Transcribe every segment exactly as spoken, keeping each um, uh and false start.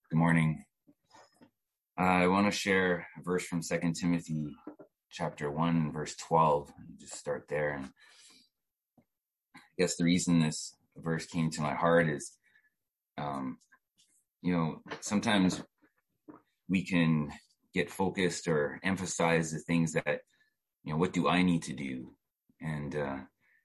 Good morning. Uh, I want to share a verse from Second Timothy chapter one, verse twelve. Just start there. And I guess the reason this verse came to my heart is, um, you know, sometimes we can get focused or emphasize the things that, you know, what do I need to do? And uh,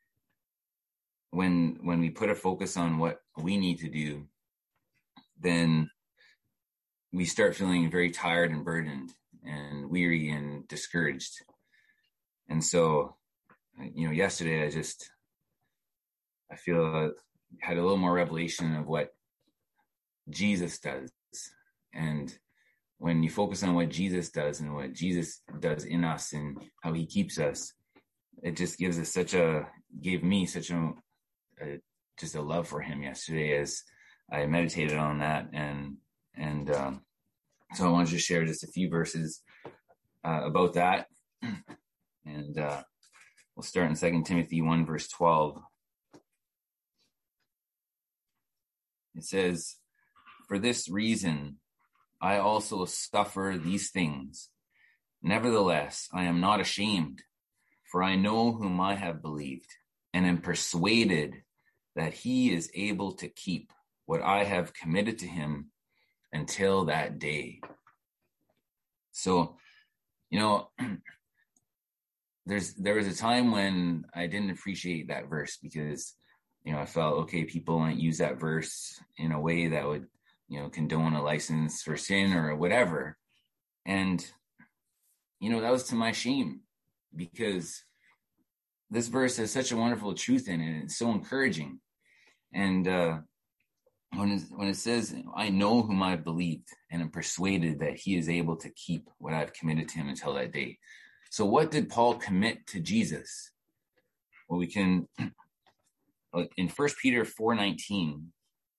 when when we put a focus on what we need to do, then we start feeling very tired and burdened and weary and discouraged. And so, you know, yesterday I just, I feel uh, had a little more revelation of what Jesus does. And when you focus on what Jesus does and what Jesus does in us and how he keeps us, it just gives us such a, gave me such a, a just a love for him yesterday as I meditated on that. And, and, um, so I wanted to share just a few verses uh, about that. And uh, we'll start in Second Timothy one, verse twelve. It says, "For this reason, I also suffer these things. Nevertheless, I am not ashamed, for I know whom I have believed, and am persuaded that he is able to keep what I have committed to him until that day." So, you know, there's there was a time when I didn't appreciate that verse because, you know, I felt, okay, people might use that verse in a way that would, you know, condone a license for sin or whatever. And, you know, that was to my shame because this verse has such a wonderful truth in it. It's so encouraging. And, uh, When it, when it says, I know whom I've believed and am persuaded that he is able to keep what I've committed to him until that day. So what did Paul commit to Jesus? Well, we can, in First Peter four nineteen,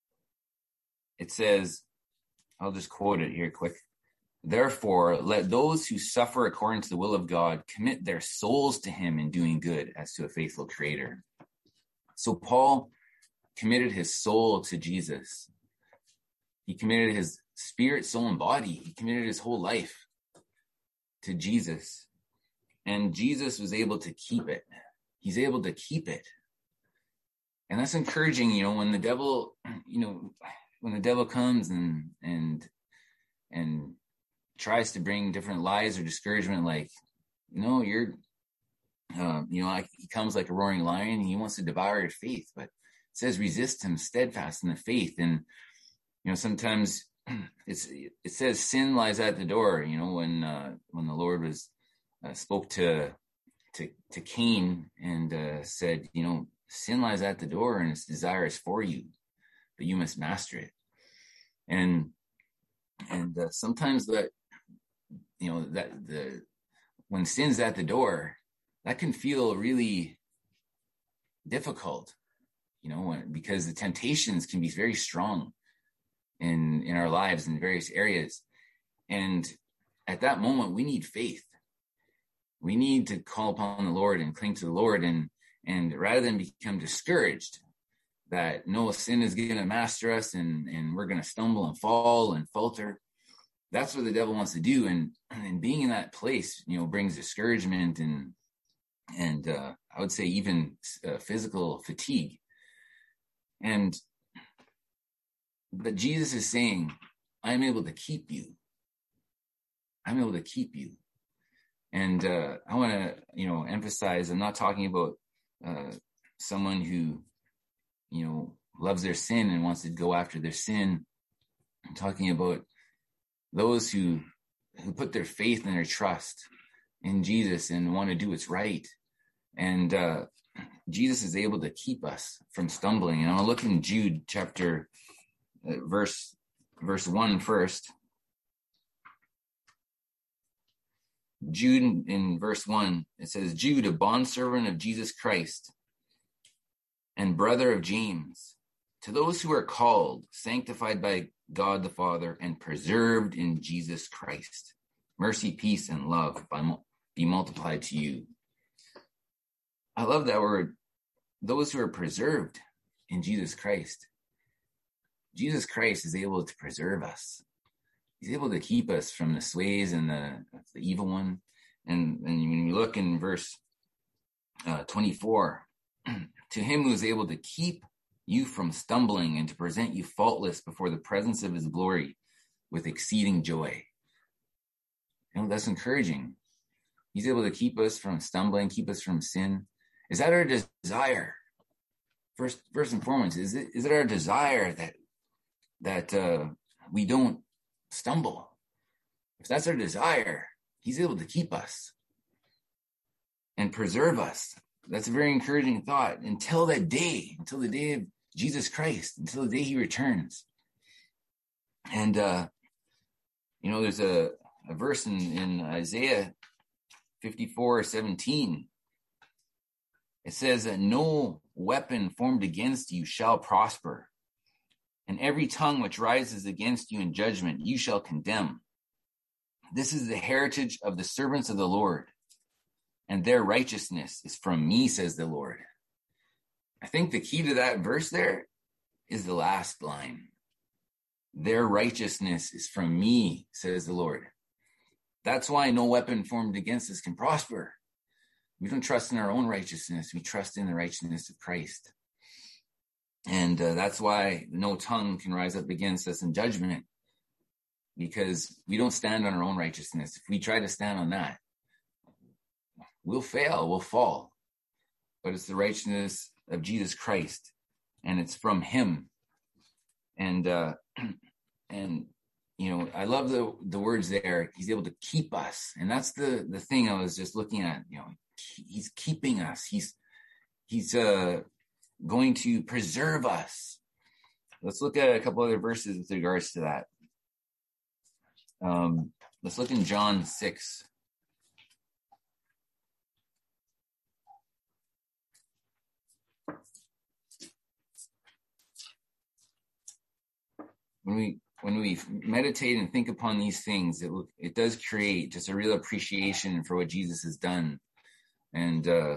it says, I'll just quote it here quick. "Therefore, let those who suffer according to the will of God commit their souls to him in doing good as to a faithful creator." So Paul committed his soul to Jesus. He committed his spirit, soul, and body. He committed his whole life to Jesus. And Jesus was able to keep it. He's able to keep it. And that's encouraging, you know, when the devil, you know, when the devil comes and and and tries to bring different lies or discouragement, like, no, you're, uh, you know, like he comes like a roaring lion and he wants to devour your faith, but it says, resist him steadfast in the faith. And, you know, sometimes it's, it says sin lies at the door. You know, when, uh, when the Lord was, uh, spoke to, to, to Cain and, uh, said, you know, sin lies at the door and its desire is for you, but you must master it. And, and, uh, sometimes that, you know, that the, when sin's at the door, that can feel really difficult. You know, because the temptations can be very strong in, in our lives in various areas. And at that moment, we need faith. We need to call upon the Lord and cling to the Lord. And, and rather than become discouraged that no, sin is going to master us and, and we're going to stumble and fall and falter, that's what the devil wants to do. And, and being in that place, you know, brings discouragement and, and uh, I would say even uh, physical fatigue. And, but Jesus is saying, I'm able to keep you. I'm able to keep you. And, uh, I want to, you know, emphasize, I'm not talking about, uh, someone who, you know, loves their sin and wants to go after their sin. I'm talking about those who, who put their faith and their trust in Jesus and want to do what's right. And, uh, Jesus is able to keep us from stumbling. And I'll look in Jude chapter, uh, verse, verse one first. Jude in verse one, it says, "Jude, a bondservant of Jesus Christ and brother of James, to those who are called, sanctified by God the Father, and preserved in Jesus Christ, mercy, peace, and love be multiplied to you." I love that word. Those who are preserved in Jesus Christ. Jesus Christ is able to preserve us. He's able to keep us from the sways and the, the evil one. And, and when you look in verse uh, twenty-four, to him who is able to keep you from stumbling and to present you faultless before the presence of his glory with exceeding joy. You know, that's encouraging. He's able to keep us from stumbling, keep us from sin. Is that our desire? First, first and foremost, is it is it our desire that that uh, we don't stumble? If that's our desire, he's able to keep us and preserve us. That's a very encouraging thought until that day, until the day of Jesus Christ, until the day he returns. And, uh, you know, there's a, a verse in, in Isaiah fifty-four seventeen. It says that no weapon formed against you shall prosper, and every tongue which rises against you in judgment you shall condemn. This is the heritage of the servants of the Lord, and their righteousness is from me, says the Lord. I think the key to that verse there is the last line. Their righteousness is from me, says the Lord. That's why no weapon formed against us can prosper. We don't trust in our own righteousness. We trust in the righteousness of Christ. And uh, that's why no tongue can rise up against us in judgment, because we don't stand on our own righteousness. If we try to stand on that, we'll fail, we'll fall. But it's the righteousness of Jesus Christ, and it's from him. And, uh, and, you know, I love the, the words there. He's able to keep us. And that's the, the thing I was just looking at. You know, he's keeping us. He's, he's, uh, going to preserve us. Let's look at a couple other verses with regards to that. Um, let's look in John six. When we when we meditate and think upon these things, it it does create just a real appreciation for what Jesus has done. And uh,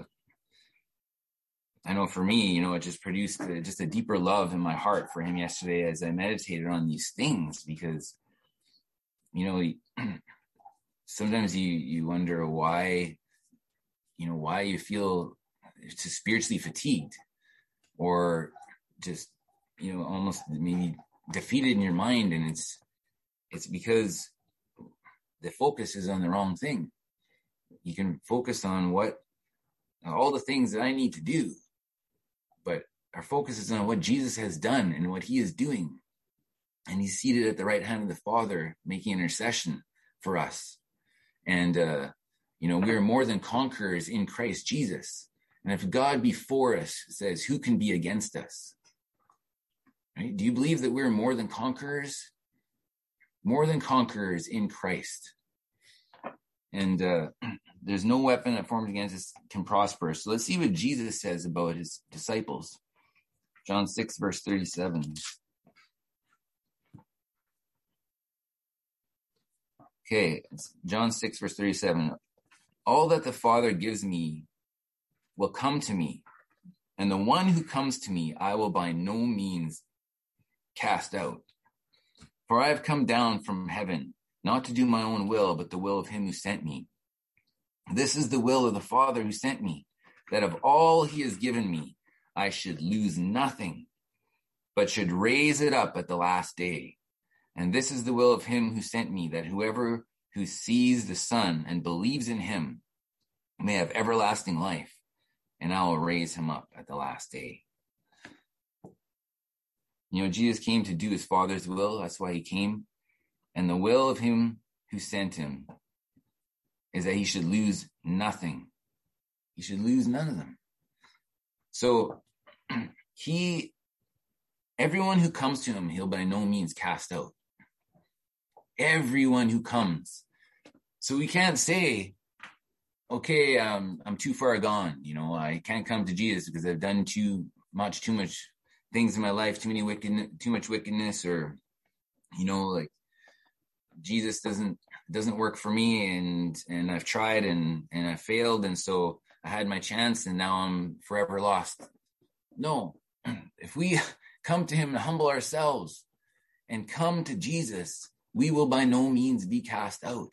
I know for me, you know, it just produced a, just a deeper love in my heart for him yesterday as I meditated on these things, because, you know, sometimes you, you wonder why, you know, why you feel just spiritually fatigued, or just, you know, almost maybe defeated in your mind. And it's, it's because the focus is on the wrong thing. You can focus on what, all the things that I need to do, but our focus is on what Jesus has done and what he is doing. And he's seated at the right hand of the Father, making intercession for us. And, uh, you know, we are more than conquerors in Christ Jesus. And if God before us says, who can be against us? Right? Do you believe that we're more than conquerors? More than conquerors in Christ. And uh, there's no weapon that formed against us can prosper. So let's see what Jesus says about his disciples. John six, verse thirty-seven. Okay, it's John six, verse thirty-seven. All that the Father gives me will come to me, and the one who comes to me I will by no means cast out. For I have come down from heaven, not to do my own will, but the will of him who sent me. This is the will of the Father who sent me, that of all he has given me, I should lose nothing, but should raise it up at the last day. And this is the will of him who sent me, that whoever who sees the Son and believes in him may have everlasting life, and I will raise him up at the last day. You know, Jesus came to do his Father's will. That's why he came. And the will of him who sent him is that he should lose nothing. He should lose none of them. So he, everyone who comes to him, he'll by no means cast out. Everyone who comes. So we can't say, okay, um, I'm too far gone. You know, I can't come to Jesus because I've done too much, too much things in my life, too many wicked, too much wickedness, or, you know, like Jesus doesn't, doesn't work for me, and, and I've tried and, and I failed. And so I had my chance and now I'm forever lost. No, if we come to him and humble ourselves and come to Jesus, we will by no means be cast out.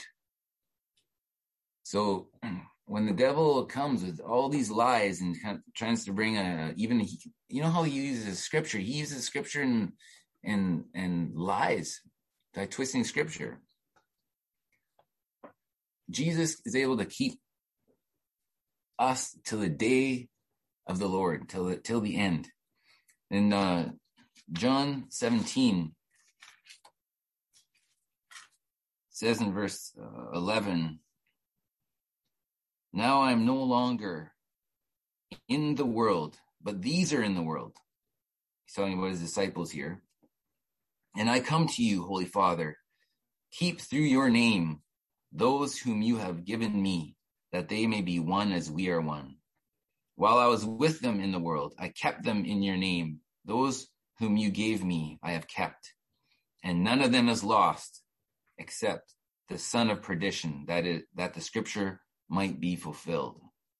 So when the devil comes with all these lies and kind of tries to bring a, even, he, you know how he uses scripture? He uses scripture and, and, and lies by twisting scripture. Jesus is able to keep us till the day of the Lord, till the, till the end. In uh, John seventeen, says in verse uh, eleven, now I am no longer in the world, but these are in the world. He's talking about his disciples here. And I come to you, Holy Father, keep through your name those whom you have given me, that they may be one as we are one. While I was with them in the world, I kept them in your name. Those whom you gave me, I have kept. And none of them is lost, except the son of perdition, that is, that the scripture might be fulfilled.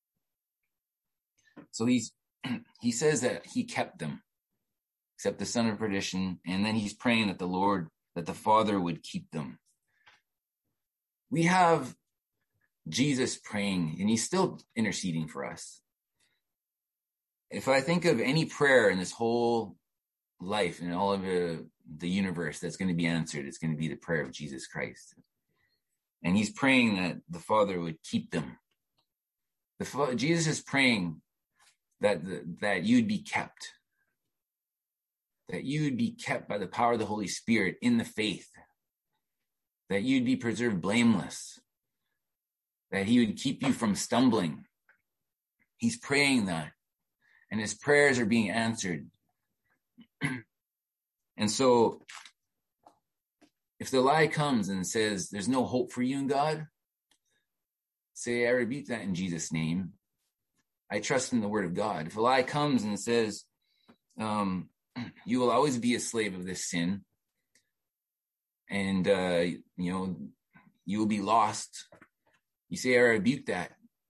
So he's he says that he kept them, except the son of perdition, and then he's praying that the Lord, that the Father would keep them. We have Jesus praying, and he's still interceding for us. If I think of any prayer in this whole life and all of the, the universe that's going to be answered, it's going to be the prayer of Jesus Christ. And he's praying that the Father would keep them. The, Jesus is praying that, the, that you'd be kept. That you would be kept by the power of the Holy Spirit in the faith. That you'd be preserved blameless. That he would keep you from stumbling. He's praying that. And his prayers are being answered. And so, if the lie comes and says, there's no hope for you in God, say, I rebuke that in Jesus' name. I trust in the word of God. If a lie comes and says, um, you will always be a slave of this sin, and, uh, you know, you will be lost, you say, I rebuke that.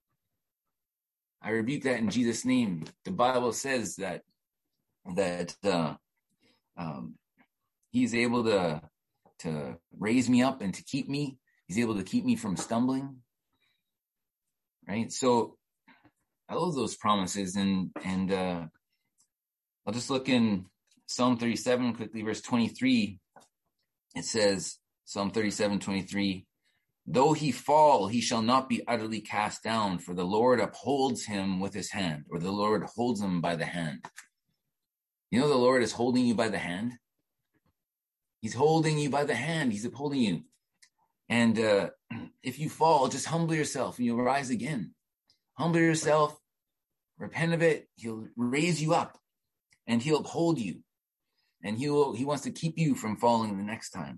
I rebuke that in Jesus' name. The Bible says that, that uh, um, he's able to to raise me up and to keep me. He's able to keep me from stumbling. Right? So I love those promises. And, and uh, I'll just look in Psalm thirty-seven quickly, verse twenty-three. It says, Psalm thirty-seven, twenty-three, though he fall, he shall not be utterly cast down, for the Lord upholds him with his hand, or the Lord holds him by the hand. You know, the Lord is holding you by the hand. He's holding you by the hand. He's upholding you. And uh, if you fall, just humble yourself and you'll rise again. Humble yourself, repent of it. He'll raise you up and he'll uphold you. And he will, he wants to keep you from falling the next time.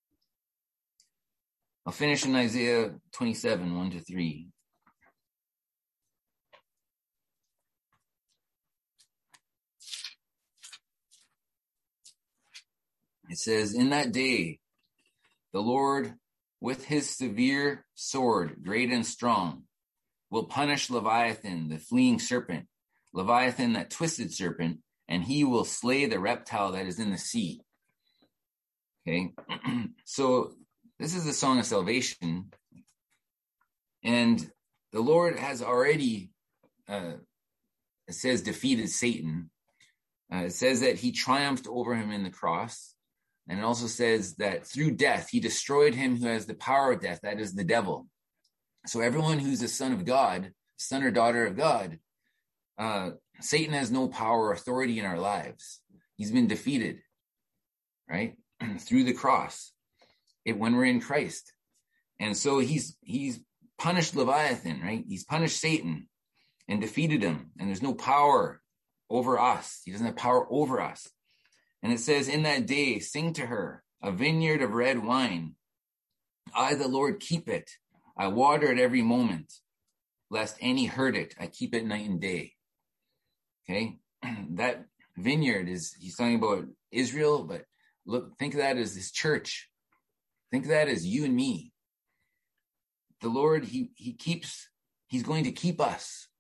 I'll finish in Isaiah twenty-seven, one to three. It says, in that day, the Lord, with his severe sword, great and strong, will punish Leviathan, the fleeing serpent, Leviathan, that twisted serpent, and he will slay the reptile that is in the sea. Okay, so this is the song of salvation, and the Lord has already, uh, it says, defeated Satan. Uh, it says that he triumphed over him in the cross. And it also says that through death, he destroyed him who has the power of death, that is the devil. So everyone who's a son of God, son or daughter of God, uh, Satan has no power or authority in our lives. He's been defeated, right? Through the cross, it, when we're in Christ. And so he's he's punished Leviathan, right? He's punished Satan and defeated him. And there's no power over us. He doesn't have power over us. And it says, in that day, sing to her, a vineyard of red wine. I, the Lord, keep it. I water it every moment, lest any hurt it. I keep it night and day. Okay? That vineyard is, he's talking about Israel, but look, think of that as his church. Think of that as you and me. The Lord, he, he keeps, he's going to keep us.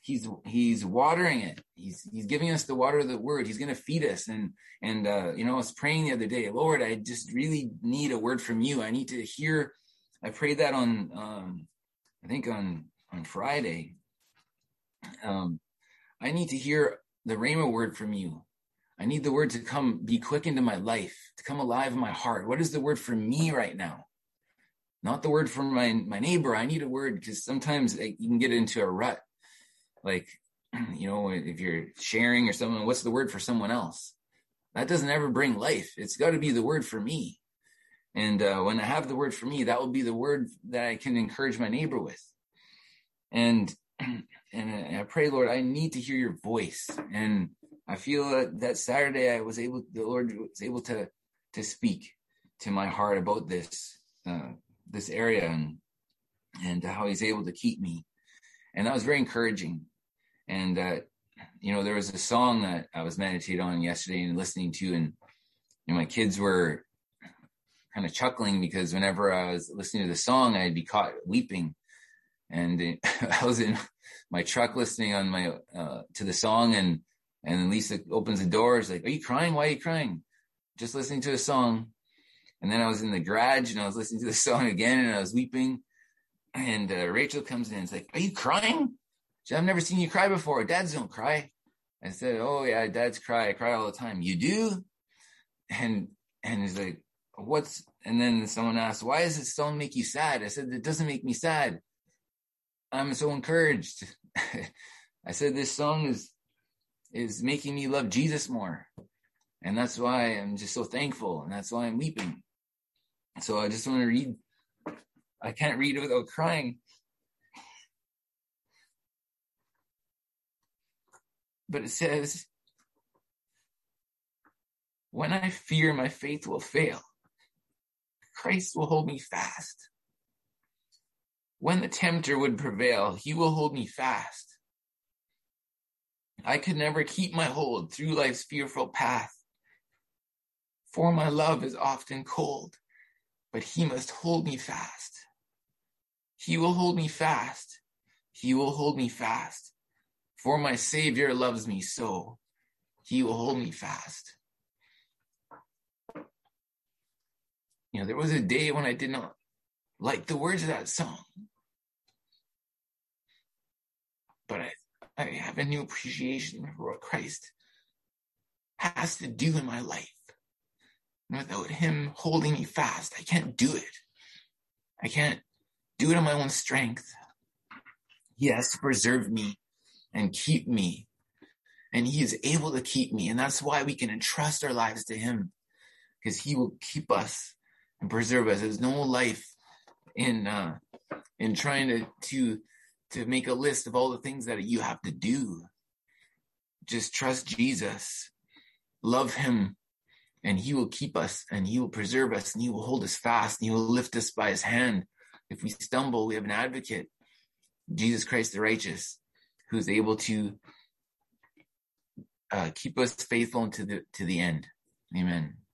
he's, he's watering it. He's, he's giving us the water of the word. He's going to feed us. And, and, uh, you know, I was praying the other day, Lord, I just really need a word from you. I need to hear, I prayed that on, um, I think on, on Friday. Um, I need to hear the Rhema word from you. I need the word to come, be quick into my life, to come alive in my heart. What is the word for me right now? Not the word for my, my neighbor. I need a word, because sometimes like, you can get into a rut. Like, you know, if you're sharing or something, what's the word for someone else? That doesn't ever bring life. It's got to be the word for me. And uh, when I have the word for me, that will be the word that I can encourage my neighbor with. And, and I pray, Lord, I need to hear your voice. And I feel that, that Saturday I was able, the Lord was able to, to speak to my heart about this, uh, this area and, and how he's able to keep me. And that was very encouraging. And, uh, you know, there was a song that I was meditating on yesterday and listening to, and you know, my kids were kind of chuckling because whenever I was listening to the song, I'd be caught weeping. And it, I was in my truck listening on my, uh, to the song, and And Lisa opens the door. She's like, are you crying? Why are you crying? Just listening to a song. And then I was in the garage and I was listening to the song again and I was weeping. And uh, Rachel comes in and is like, are you crying? She said, I've never seen you cry before. Dads don't cry. I said, oh yeah, dads cry. I cry all the time. You do? And, and he's like, what's, and then someone asked, why does this song make you sad? I said, it doesn't make me sad. I'm so encouraged. I said, this song is, is making me love Jesus more. And that's why I'm just so thankful. And that's why I'm weeping. So I just want to read. I can't read it without crying. But it says, when I fear my faith will fail, Christ will hold me fast. When the tempter would prevail, he will hold me fast. I could never keep my hold through life's fearful path, for my love is often cold, but he must hold me fast. He will hold me fast. He will hold me fast. For my Savior loves me so. He will hold me fast. You know, there was a day when I did not like the words of that song. But I, I have a new appreciation for what Christ has to do in my life. And without him holding me fast, I can't do it. I can't do it on my own strength. He has to preserve me and keep me. And he is able to keep me. And that's why we can entrust our lives to him, because he will keep us and preserve us. There's no life in uh, in trying to, to, to make a list of all the things that you have to do. Just trust Jesus. Love him. And he will keep us, and he will preserve us, and he will hold us fast, and he will lift us by his hand. If we stumble, we have an advocate, Jesus Christ the righteous, who's able to uh, keep us faithful to the to the end. Amen.